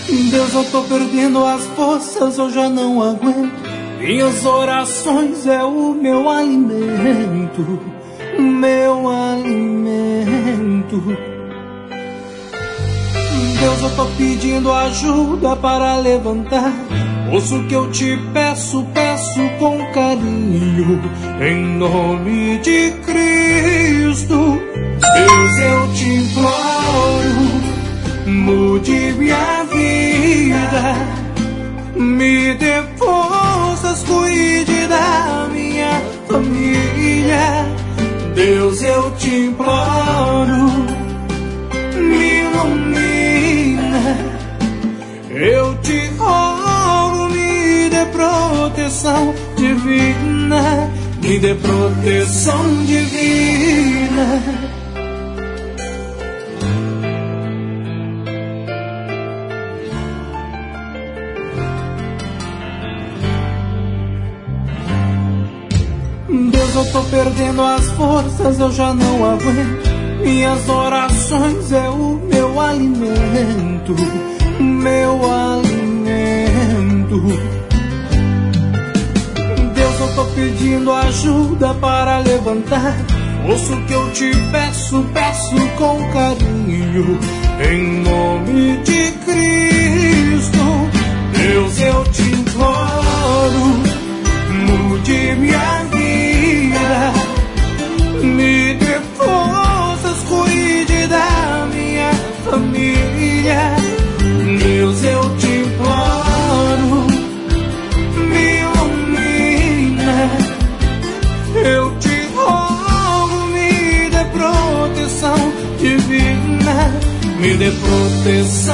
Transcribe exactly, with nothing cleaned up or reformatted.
Deus, eu tô perdendo as forças, eu já não aguento. Minhas orações é o meu alimento, meu alimento. Deus, eu tô pedindo ajuda para levantar. Ouço o que eu te peço, peço com carinho, em nome de Cristo. Deus, eu te imploro, mude minha vida, me dê forças, cuide da minha família. Deus, eu te imploro, me ilumina, eu te rogo, me dê proteção divina, me dê proteção divina. Deus, eu tô perdendo as forças, eu já não aguento. Minhas orações é o meu alimento, meu alimento. Deus, eu tô pedindo ajuda para levantar. Ouço o que eu te peço, peço com carinho, em nome de Cristo. Deus, eu te imploro, mude minha vida, me dê forças, cuide da minha família. Deus, eu te imploro, me ilumina, eu te rogo, me dê proteção divina, me dê proteção